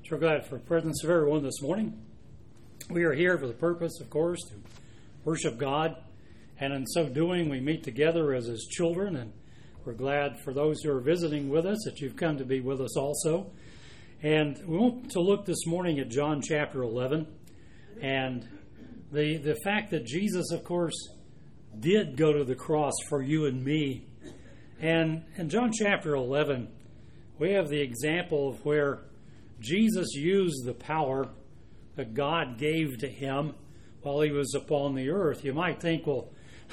So we're glad for the presence of everyone this morning. We are here for the purpose, of course, to worship God. And in so doing, we meet together as His children. And we're glad for those who are visiting with us that you've come to be with us also. And we want to look this morning at John chapter 11. And the fact that Jesus, of course, did go to the cross for you and me. And in John chapter 11, we have the example of where Jesus used the power that God gave to Him while He was upon the earth. You might think, well,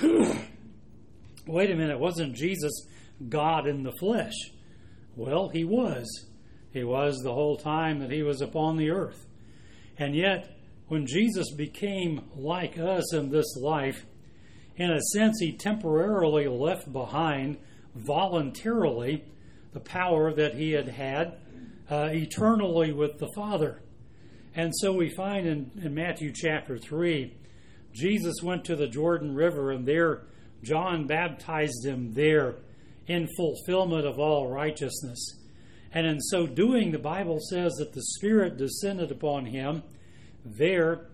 wait a minute, wasn't Jesus God in the flesh? Well, He was. He was the whole time that He was upon the earth. And yet, when Jesus became like us in this life, in a sense, He temporarily left behind, voluntarily, the power that He had eternally with the Father. And so we find in Matthew chapter 3, Jesus went to the Jordan River, and there John baptized Him there in fulfillment of all righteousness. And in so doing, the Bible says that the Spirit descended upon Him there,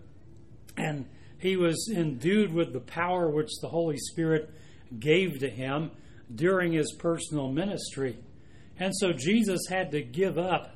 and He was endued with the power which the Holy Spirit gave to Him during His personal ministry. And so Jesus had to give up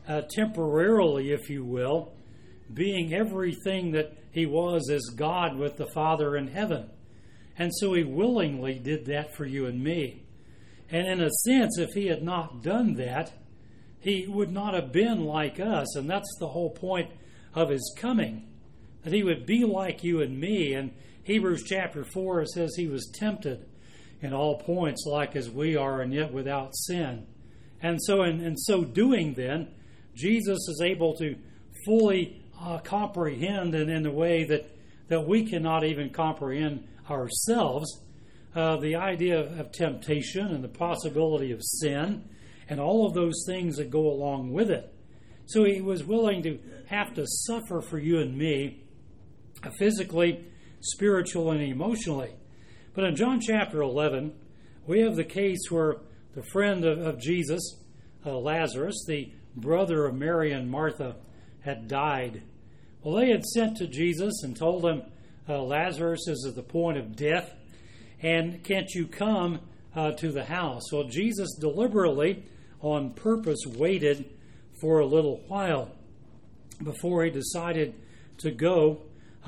temporarily, if you will, being everything that He was as God with the Father in heaven. And so He willingly did that for you and me. And in a sense, if He had not done that, He would not have been like us. And that's the whole point of His coming, that He would be like you and me. And Hebrews chapter 4 says He was tempted in all points like as we are, and yet without sin. And so in so doing then, Jesus is able to fully comprehend, and in a way that we cannot even comprehend ourselves, the idea of temptation and the possibility of sin and all of those things that go along with it. So He was willing to have to suffer for you and me, physically, spiritually, and emotionally. But in John chapter 11, we have the case where the friend of Jesus, Lazarus, the brother of Mary and Martha, had died. Well, they had sent to Jesus and told him, Lazarus is at the point of death, and can't you come to the house? Well, Jesus deliberately, on purpose, waited for a little while before He decided to go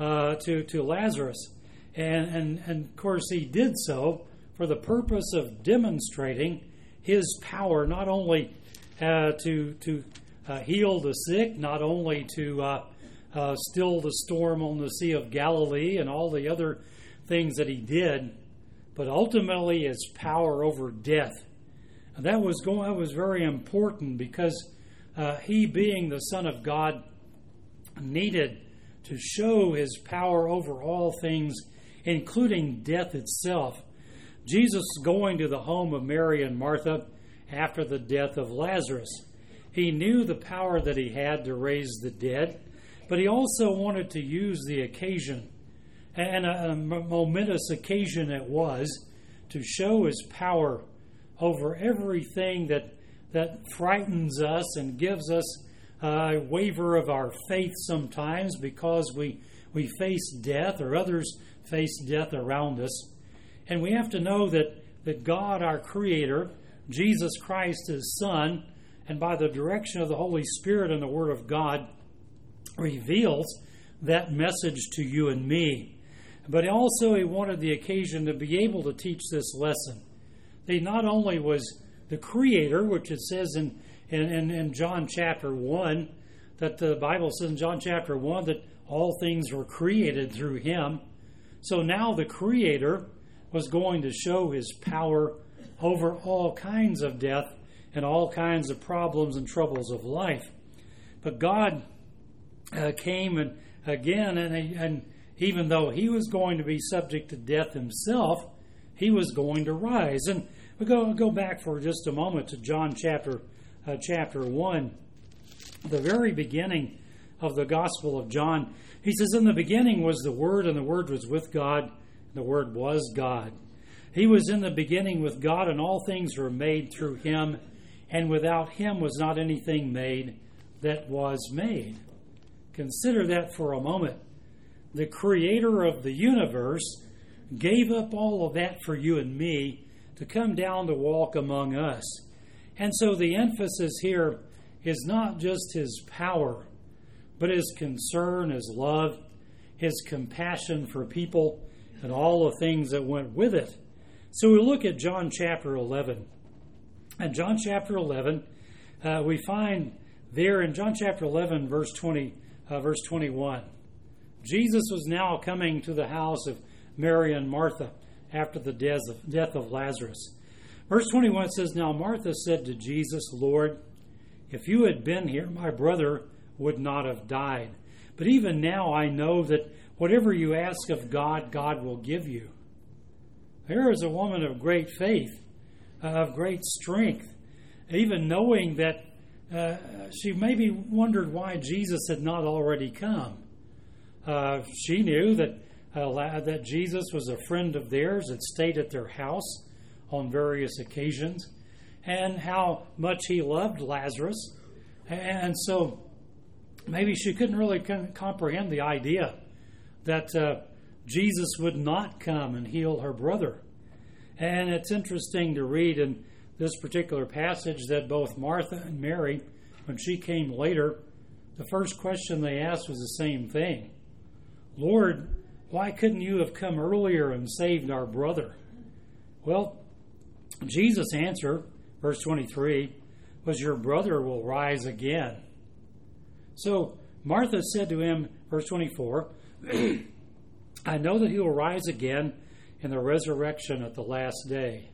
to Lazarus. And of course, He did so for the purpose of demonstrating His power, not only to heal the sick, not only to still the storm on the Sea of Galilee and all the other things that He did, but ultimately His power over death. And that was very important because He, being the Son of God, needed to show His power over all things, including death itself. Jesus going to the home of Mary and Martha after the death of Lazarus. He knew the power that He had to raise the dead, but He also wanted to use the occasion, and a momentous occasion it was, to show His power over everything that frightens us and gives us a waver of our faith sometimes because we face death, or others face death around us. And we have to know that God, our Creator, Jesus Christ, His Son, and by the direction of the Holy Spirit and the Word of God, reveals that message to you and me. But also He wanted the occasion to be able to teach this lesson. He not only was the Creator, which it says in John chapter 1, that the Bible says in John chapter 1 that all things were created through Him. So now the Creator was going to show His power over all kinds of death and all kinds of problems and troubles of life. But God came and again, and even though He was going to be subject to death Himself, He was going to rise. And we go back for just a moment to John chapter 1, the very beginning of the Gospel of John. He says, "In the beginning was the Word, and the Word was with God, and the Word was God. He was in the beginning with God, and all things were made through Him, and without Him was not anything made that was made. Consider that for a moment. The creator of the universe gave up all of that for you and me to come down to walk among us. And so the emphasis here is not just his power, but his concern, his love, his compassion for people, and all the things that went with it. So we look at John chapter 11. And John chapter 11, we find there in John chapter 11, verse 21, Jesus was now coming to the house of Mary and Martha after the death of Lazarus. Verse 21 says, Now Martha said to Jesus, Lord, if you had been here, my brother would not have died. But even now I know that whatever you ask of God, God will give you. Here is a woman of great faith, of great strength, even knowing that she maybe wondered why Jesus had not already come. She knew that Jesus was a friend of theirs, had stayed at their house on various occasions, and how much he loved Lazarus. And so maybe she couldn't really comprehend the idea that Jesus would not come and heal her brother. And it's interesting to read in this particular passage that both Martha and Mary, when she came later, the first question they asked was the same thing. Lord, why couldn't you have come earlier and saved our brother? Well, Jesus' answer, verse 23, was your brother will rise again. So Martha said to him, verse 24, I know that he will rise again in the resurrection at the last day.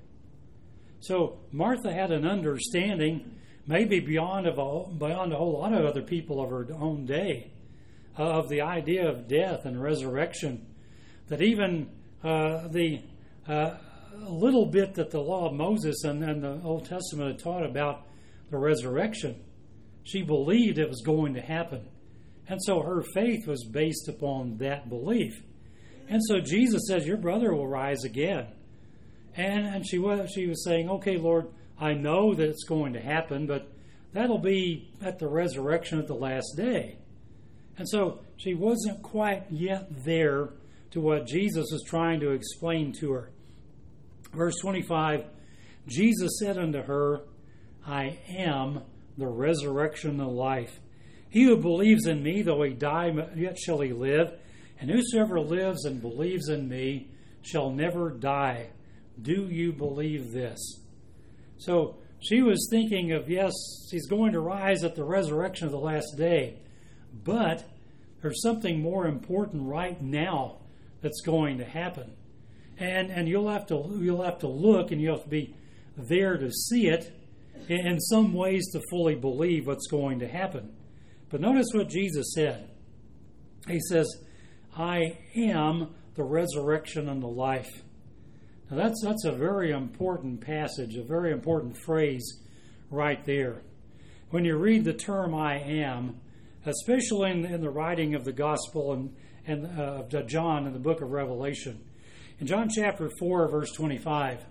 So Martha had an understanding, maybe beyond a whole lot of other people of her own day, of the idea of death and resurrection, that even the little bit that the law of Moses and the Old Testament had taught about the resurrection, she believed it was going to happen. And so her faith was based upon that belief. And so Jesus says, your brother will rise again. And she was saying, okay, Lord, I know that it's going to happen, but that'll be at the resurrection at the last day. And so she wasn't quite yet there to what Jesus was trying to explain to her. Verse 25, Jesus said unto her, I am the resurrection and the life. He who believes in me, though he die, yet shall he live. And whosoever lives and believes in me shall never die. Do you believe this? So she was thinking of, yes, he's going to rise at the resurrection of the last day. But there's something more important right now that's going to happen. And you'll have to look, and you'll have to be there to see it, in some ways to fully believe what's going to happen. But notice what Jesus said. He says, I am the resurrection and the life. Now that's a very important passage, a very important phrase right there. When you read the term I am, especially in the writing of the Gospel and of John in the book of Revelation, in John chapter 4, verse 25,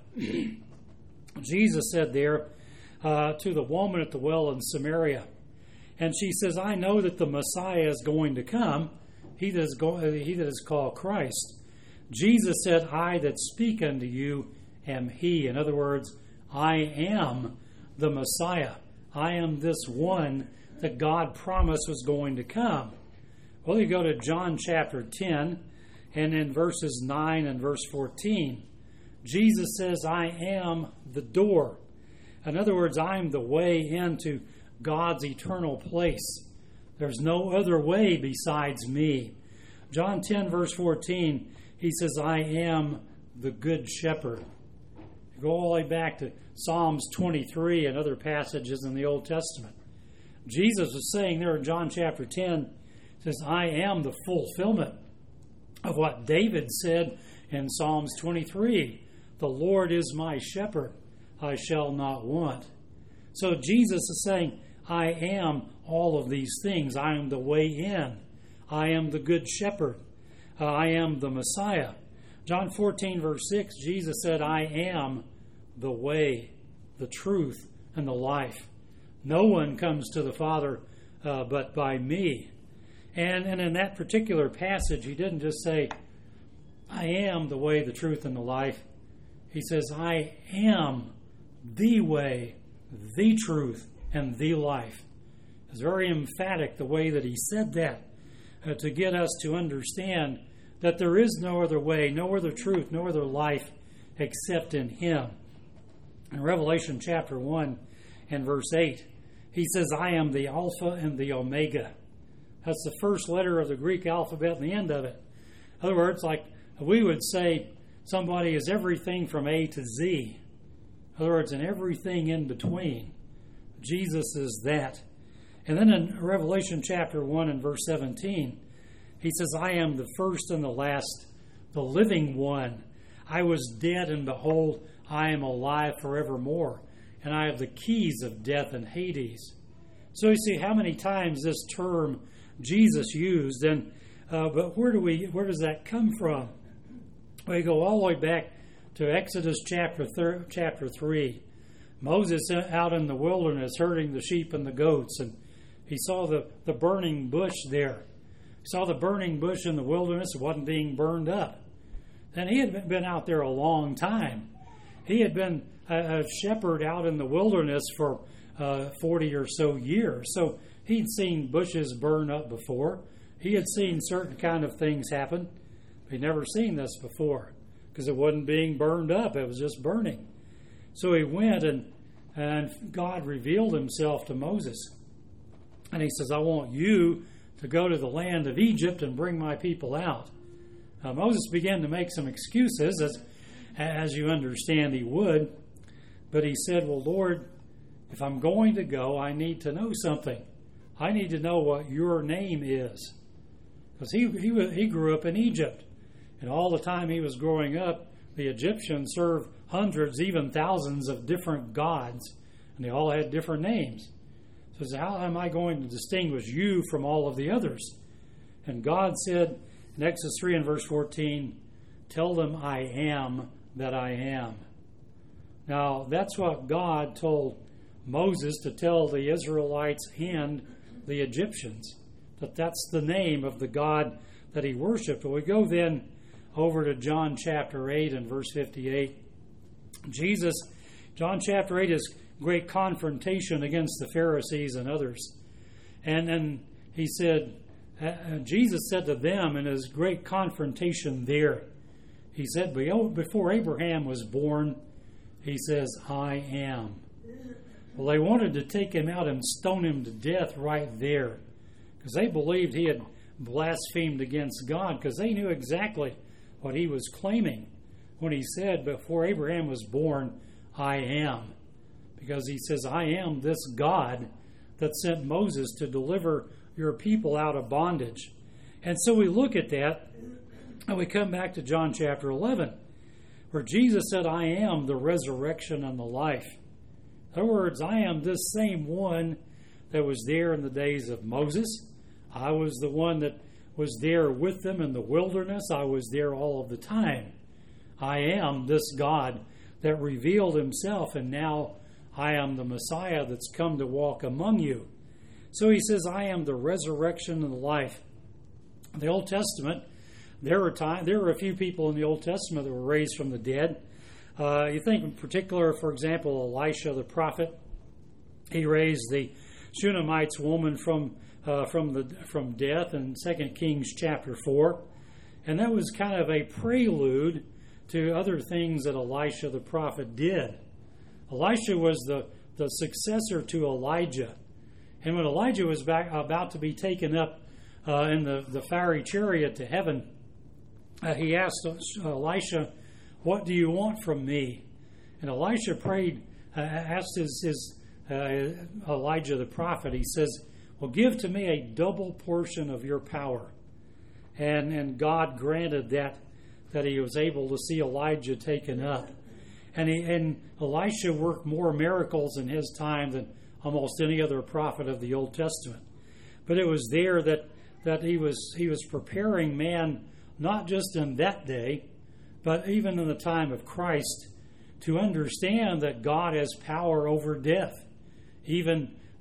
Jesus said there to the woman at the well in Samaria, and she says, I know that the Messiah is going to come, he that is called Christ. Jesus said, I that speak unto you am he. In other words, I am the Messiah. I am this one that God promised was going to come. Well, you go to John chapter 10, and in verses 9 and verse 14, Jesus says, I am the door. In other words, I am the way into God's eternal place. There's no other way besides me. John 10, verse 14, he says, I am the good shepherd. You go all the way back to Psalms 23 and other passages in the Old Testament. Jesus was saying there in John chapter 10, says, I am the fulfillment of what David said in Psalms 23. The Lord is my shepherd, I shall not want. So Jesus is saying, I am all of these things. I am the way in. I am the good shepherd. I am the Messiah. John 14, verse 6, Jesus said, I am the way, the truth, and the life. No one comes to the Father but by me. And in that particular passage, he didn't just say, I am the way, the truth, and the life. He says, I am the way, the truth, and the life. It's very emphatic the way that he said that to get us to understand that there is no other way, no other truth, no other life except in him. In Revelation chapter 1 and verse 8, he says, I am the Alpha and the Omega. That's the first letter of the Greek alphabet and the end of it. In other words, like we would say, somebody is everything from A to Z. In other words, and everything in between. Jesus is that. And then in Revelation chapter 1 and verse 17, he says, I am the first and the last, the living one. I was dead, and behold, I am alive forevermore, and I have the keys of death and Hades. So you see how many times this term Jesus used, and but where does that come from? We go all the way back to Exodus chapter 3. Moses out in the wilderness herding the sheep and the goats, and he saw the burning bush there. He saw the burning bush in the wilderness. It wasn't being burned up. And he had been out there a long time. He had been a shepherd out in the wilderness for 40 or so years. So he'd seen bushes burn up before. He had seen certain kind of things happen. He'd never seen this before because it wasn't being burned up. It was just burning. So he went and God revealed himself to Moses. And he says, I want you to go to the land of Egypt and bring my people out. Moses began to make some excuses, as you understand he would. But he said, well, Lord, if I'm going to go, I need to know something. I need to know what your name is. Because he grew up in Egypt. And all the time he was growing up, the Egyptians served hundreds, even thousands of different gods. And they all had different names. So how am I going to distinguish you from all of the others? And God said in Exodus 3 and verse 14, tell them I am that I am. Now, that's what God told Moses to tell the Israelites and the Egyptians, that that's the name of the God that he worshipped. Well, we go then over to John chapter 8 and verse 58. John chapter 8 is great confrontation against the Pharisees and others. And then he said, Jesus said to them in his great confrontation there, he said, before Abraham was born, he says, I am. Well, they wanted to take him out and stone him to death right there because they believed he had blasphemed against God because they knew exactly what he was claiming when he said, before Abraham was born, I am. Because he says, I am this God that sent Moses to deliver your people out of bondage. And so we look at that, and we come back to John chapter 11, where Jesus said, I am the resurrection and the life. In other words, I am this same one that was there in the days of Moses. I was the one that was there with them in the wilderness. I was there all of the time. I am this God that revealed himself, and now I am the Messiah that's come to walk among you. So he says, I am the resurrection and the life. In the Old Testament, there were a few people in the Old Testament that were raised from the dead. You think in particular, for example, Elisha the prophet. He raised the Shunammite woman from death in 2 Kings chapter 4. And that was kind of a prelude to other things that Elisha the prophet did. Elisha was the successor to Elijah. And when Elijah was about to be taken up in the fiery chariot to heaven, he asked Elisha, what do you want from me? And Elisha asked Elijah the prophet, he says, well, give to me a double portion of your power. And God granted that he was able to see Elijah taken up. And Elisha worked more miracles in his time than almost any other prophet of the Old Testament. But it was there that he was preparing man, not just in that day, but even in the time of Christ, to understand that God has power over death. Even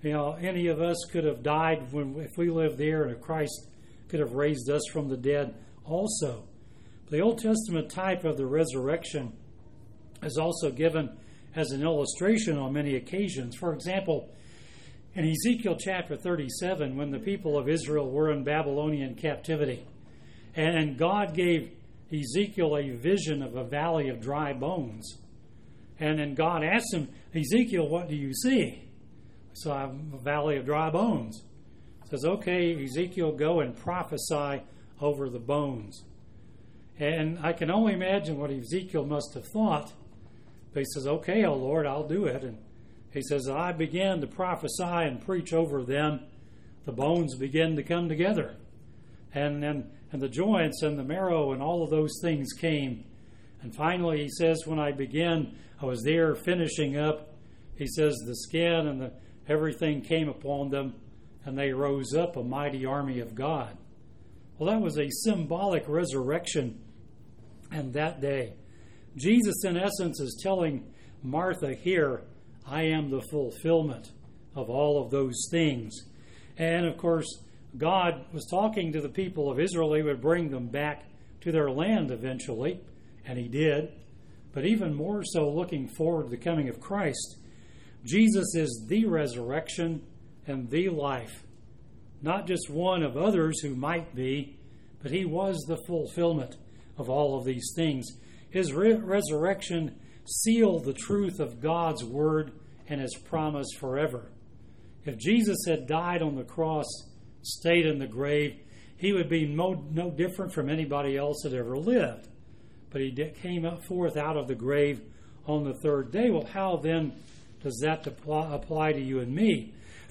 any of us could have died if we lived there, and if Christ could have raised us from the dead also. The Old Testament type of the resurrection is also given as an illustration on many occasions. For example, in Ezekiel chapter 37, when the people of Israel were in Babylonian captivity, and God gave Ezekiel a vision of a valley of dry bones. And then God asked him, Ezekiel, what do you see? So I have a valley of dry bones. He says, okay, Ezekiel, go and prophesy over the bones. And I can only imagine what Ezekiel must have thought. But he says, okay, oh Lord, I'll do it. And he says, I began to prophesy and preach over them. The bones began to come together. And the joints and the marrow and all of those things came. And finally, he says, when I was there finishing up, he says, the skin and everything came upon them, and they rose up, a mighty army of God. Well, that was a symbolic resurrection in that day. Jesus, in essence, is telling Martha here, I am the fulfillment of all of those things. And, of course, God was talking to the people of Israel. He would bring them back to their land eventually, and he did. But even more so, looking forward to the coming of Christ, Jesus is the resurrection and the life. Not just one of others who might be, but he was the fulfillment of all of these things. His resurrection sealed the truth of God's word and his promise forever. If Jesus had died on the cross, stayed in the grave, he would be no different from anybody else that ever lived. But he came up forth out of the grave on the third day. Well, how then does that apply to you and me?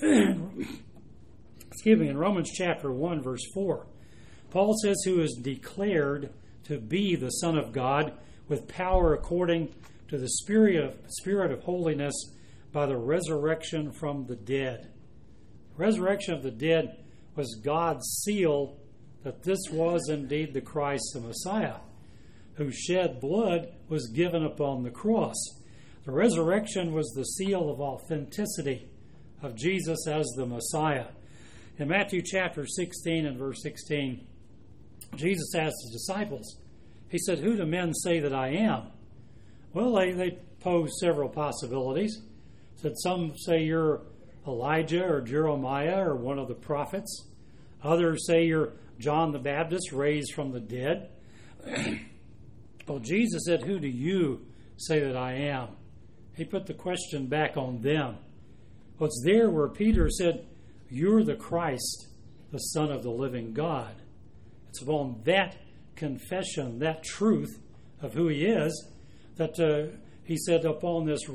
Excuse me, in Romans chapter 1, verse 4, Paul says, who is declared to be the Son of God with power according to the Spirit of holiness by the resurrection from the dead. Resurrection of the dead was God's seal that this was indeed the Christ, the Messiah, whose shed blood was given upon the cross. The resurrection was the seal of authenticity of Jesus as the Messiah. In Matthew chapter 16 and verse 16, Jesus asked his disciples, he said, who do men say that I am? Well, they posed several possibilities. Said some say you're Elijah or Jeremiah or one of the prophets. Others say you're John the Baptist raised from the dead. Well, Jesus said, who do you say that I am? He put the question back on them. Well, it's there where Peter said, you're the Christ, the Son of the living God. It's upon that confession, that truth of who he is, that he said, upon this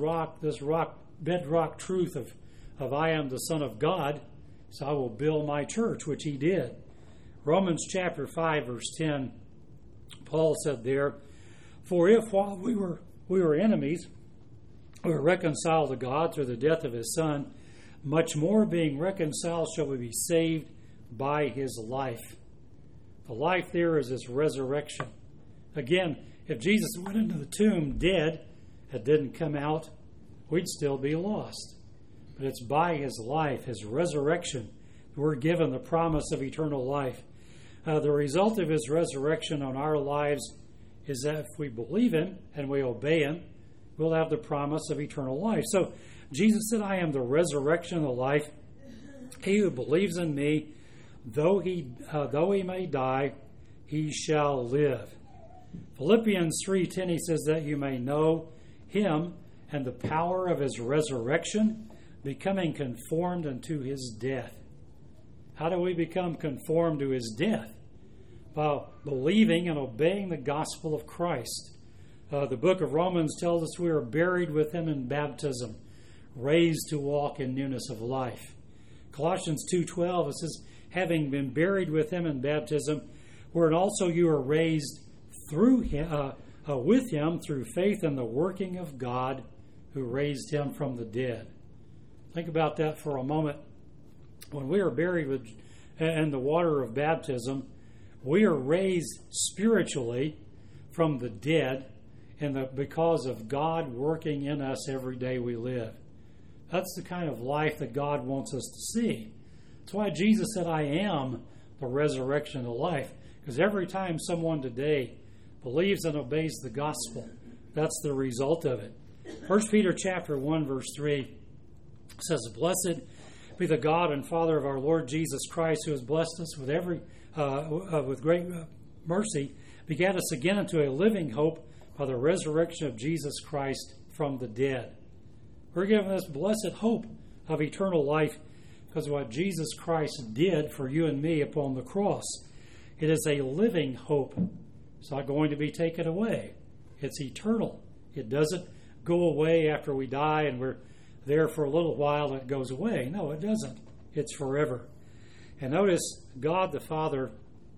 bedrock truth of I am the Son of God, so I will build my church, which he did. Romans chapter 5, verse 10, Paul said there, for if while we were enemies, we were reconciled to God through the death of his Son, much more being reconciled shall we be saved by his life. The life there is his resurrection. Again, if Jesus went into the tomb dead and didn't come out, we'd still be lost. But it's by his life, his resurrection, that we're given the promise of eternal life. The result of his resurrection on our lives is that if we believe him and we obey him, we'll have the promise of eternal life. So Jesus said, I am the resurrection and the life. He who believes in me, though he may die, he shall live. Philippians 3:10, he says that you may know him and the power of his resurrection, becoming conformed unto his death. How do we become conformed to his death? By believing and obeying the gospel of Christ. The book of Romans tells us we are buried with him in baptism, raised to walk in newness of life. Colossians 2:12, it says, having been buried with him in baptism, wherein also you are raised through him, with him through faith in the working of God who raised him from the dead. Think about that for a moment. When we are buried in the water of baptism, we are raised spiritually from the dead because of God working in us every day we live. That's the kind of life that God wants us to see. That's why Jesus said, I am the resurrection and the life. Because every time someone today believes and obeys the gospel, that's the result of it. 1 Peter chapter 1, verse 3 says, Blessed be the God and Father of our Lord Jesus Christ, who has blessed us with great mercy, begat us again into a living hope by the resurrection of Jesus Christ from the dead. We're given this blessed hope of eternal life because of what Jesus Christ did for you and me upon the cross. It is a living hope. It's not going to be taken away. It's eternal. It doesn't go away after we die and we're there for a little while and it goes away. No, it doesn't. It's forever. And notice God the Father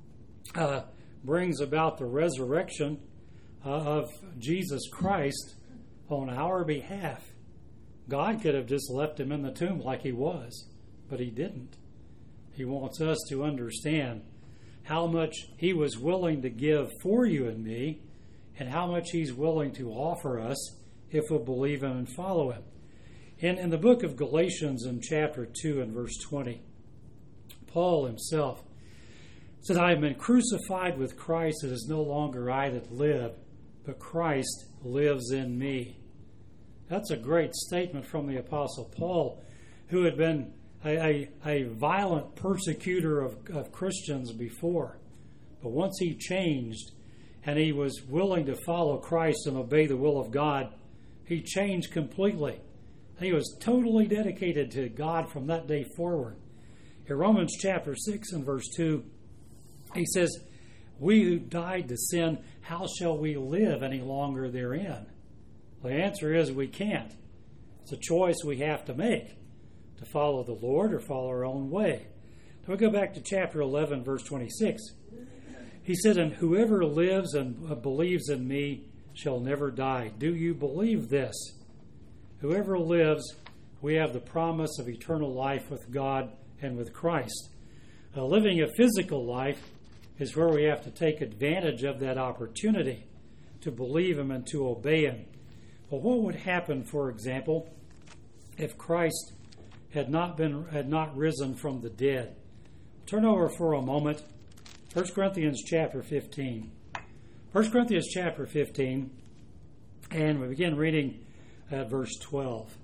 brings about the resurrection of Jesus Christ on our behalf. God could have just left him in the tomb like he was, but he didn't. He wants us to understand how much he was willing to give for you and me, and how much he's willing to offer us if we'll believe him and follow him. In the book of Galatians in chapter 2 and verse 20, Paul himself said, I have been crucified with Christ. It is no longer I that live, but Christ lives in me. That's a great statement from the Apostle Paul, who had been a violent persecutor of Christians before. But once he changed and he was willing to follow Christ and obey the will of God, he changed completely. He was totally dedicated to God from that day forward. In Romans chapter 6 and verse 2, he says, We who died to sin, how shall we live any longer therein? Well, the answer is we can't. It's a choice we have to make, to follow the Lord or follow our own way. So we go back to chapter 11, verse 26. He said, And whoever lives and believes in me shall never die. Do you believe this? Whoever lives, we have the promise of eternal life with God and with Christ. Living a physical life is where we have to take advantage of that opportunity to believe him and to obey him. Well, what would happen, for example, if Christ had not risen from the dead? Turn over for a moment. 1 Corinthians chapter 15. 1 Corinthians chapter 15, and we begin reading at verse 12.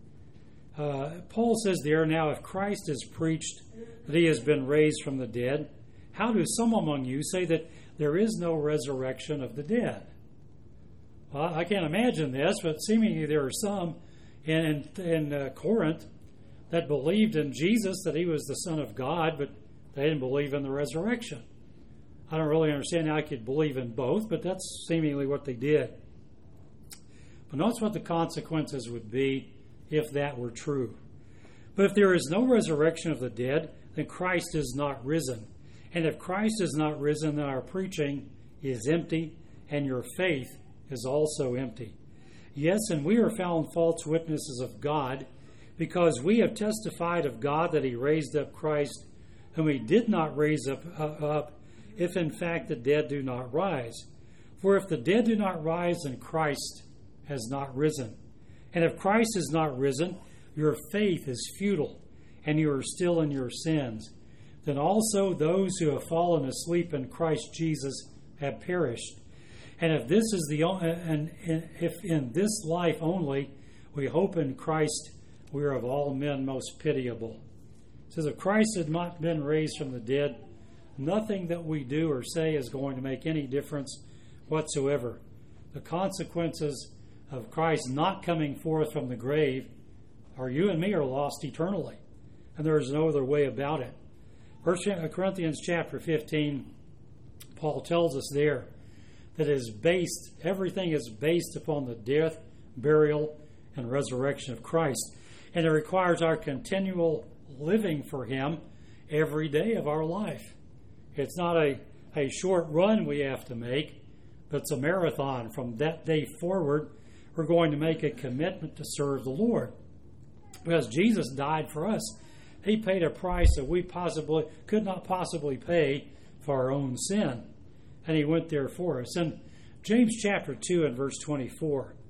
Paul says there, Now if Christ is preached that he has been raised from the dead, how do some among you say that there is no resurrection of the dead? Well, I can't imagine this, but seemingly there are some in Corinth that believed in Jesus, that he was the Son of God, but they didn't believe in the resurrection. I don't really understand how I could believe in both, but that's seemingly what they did. But notice what the consequences would be if that were true. But if there is no resurrection of the dead, then Christ is not risen. And if Christ is not risen, then our preaching is empty, and your faith is also empty. Yes, and we are found false witnesses of God, because we have testified of God that he raised up Christ, whom he did not raise up, if in fact the dead do not rise. For if the dead do not rise, then Christ has not risen. And if Christ is not risen, your faith is futile, and you are still in your sins. Then also those who have fallen asleep in Christ Jesus have perished. And if this is if in this life only we hope in Christ, we are of all men most pitiable. It says, if Christ had not been raised from the dead, nothing that we do or say is going to make any difference whatsoever. The consequences of Christ not coming forth from the grave are you and me are lost eternally. And there is no other way about it. 1 Corinthians chapter 15, Paul tells us there that everything is based upon the death, burial, and resurrection of Christ. And it requires our continual living for him every day of our life. It's not a short run we have to make, but it's a marathon. From that day forward, we're going to make a commitment to serve the Lord. Because Jesus died for us. He paid a price that we could not possibly pay for our own sin. And he went there for us. In James chapter 2 and verse 24,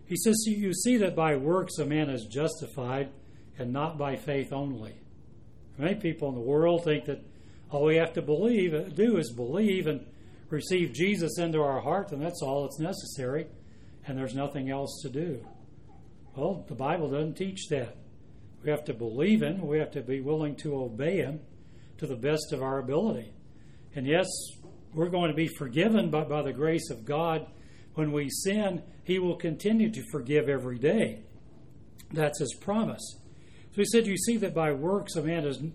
He says, you see that by works a man is justified and not by faith only. Many people in the world think that all we have to do is believe and receive Jesus into our heart, and that's all that's necessary, and there's nothing else to do. Well, the Bible doesn't teach that. We have to believe Him. We have to be willing to obey Him to the best of our ability. And yes, we're going to be forgiven by the grace of God. When we sin, He will continue to forgive every day. That's His promise. So He said, you see that by works a man is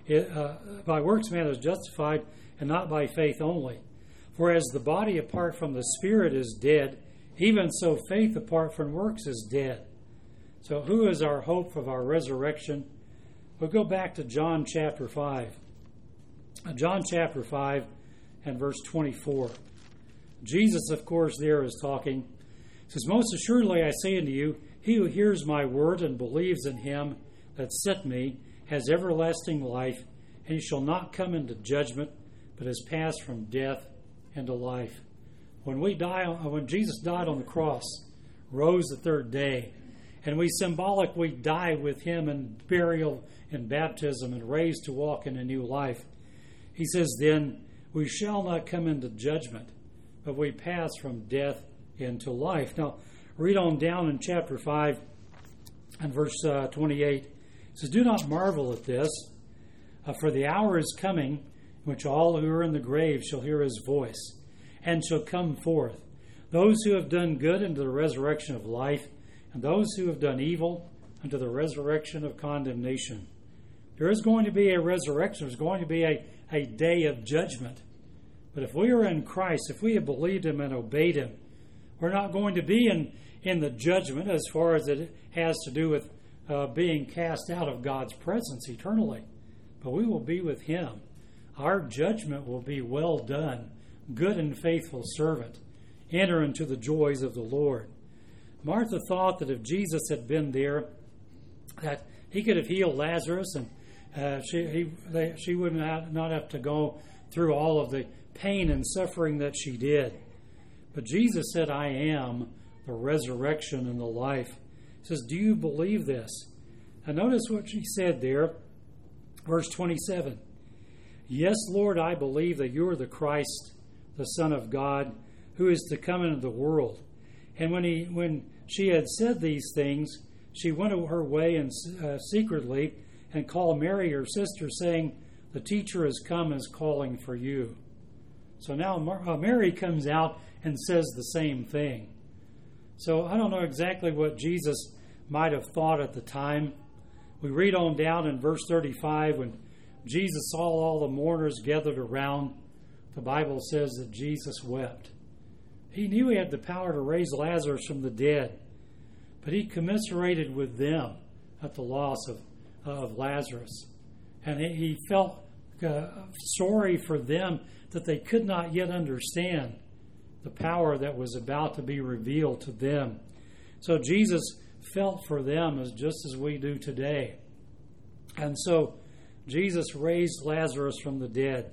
justified and not by faith only. For as the body apart from the Spirit is dead, even so faith apart from works is dead. So who is our hope of our resurrection? We'll go back to John chapter 5. John chapter 5 and verse 24. Jesus, of course, there is talking. He says, most assuredly I say unto you, he who hears my word and believes in him that sent me has everlasting life, and he shall not come into judgment, but is passed from death into life. When Jesus died on the cross, rose the third day, and we symbolically die with him in burial and baptism and raised to walk in a new life. He says, then we shall not come into judgment, but we pass from death into life. Now, read on down in chapter 5 and verse 28. It says, do not marvel at this, for the hour is coming in which all who are in the grave shall hear his voice, and shall come forth, those who have done good into the resurrection of life, and those who have done evil unto the resurrection of condemnation. There is going to be a resurrection. There's going to be a day of judgment. But if we are in Christ, if we have believed Him and obeyed Him, we're not going to be in the judgment as far as it has to do with being cast out of God's presence eternally. But we will be with Him. Our judgment will be well done, good and faithful servant. Enter into the joys of the Lord. Martha thought that if Jesus had been there, that He could have healed Lazarus, and she would not have to go through all of the pain and suffering that she did. But Jesus said, I am the resurrection and the life. He says, do you believe this? And notice what she said there, verse 27. Yes, Lord, I believe that you are the Christ, the Son of God, who is to come into the world. And when she had said these things, she went her way and secretly and called Mary, her sister, saying, the teacher has come and is calling for you. So now Mary comes out and says the same thing. So I don't know exactly what Jesus might have thought at the time. We read on down in verse 35, when Jesus saw all the mourners gathered around, the Bible says that Jesus wept. He knew He had the power to raise Lazarus from the dead, but He commiserated with them at the loss of Lazarus. And He felt sorry for them that they could not yet understand the power that was about to be revealed to them. So Jesus felt for them just as we do today. And so Jesus raised Lazarus from the dead.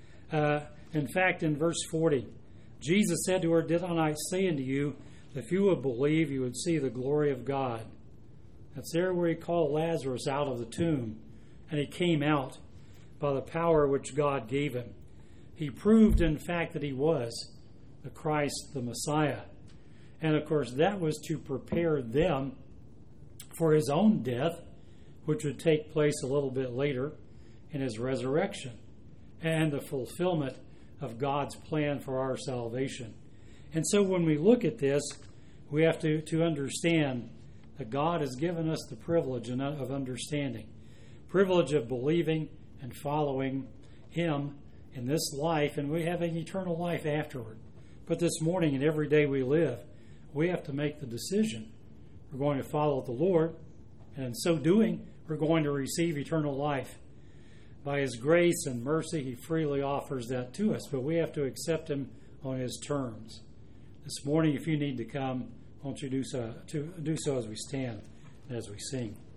In fact, in verse 40, Jesus said to her, did I not say unto you, if you would believe, you would see the glory of God? That's there where He called Lazarus out of the tomb, and he came out by the power which God gave him. He proved, in fact, that He was the Christ, the Messiah. And, of course, that was to prepare them for His own death, which would take place a little bit later in His resurrection, and the fulfillment of God's plan for our salvation. And so when we look at this, we have to understand that God has given us the privilege of understanding, privilege of believing and following Him in this life, and we have an eternal life afterward. But this morning and every day we live, we have to make the decision. We're going to follow the Lord, and in so doing, we're going to receive eternal life. By His grace and mercy, He freely offers that to us, but we have to accept Him on His terms. This morning, if you need to come, won't you do so as we stand and as we sing.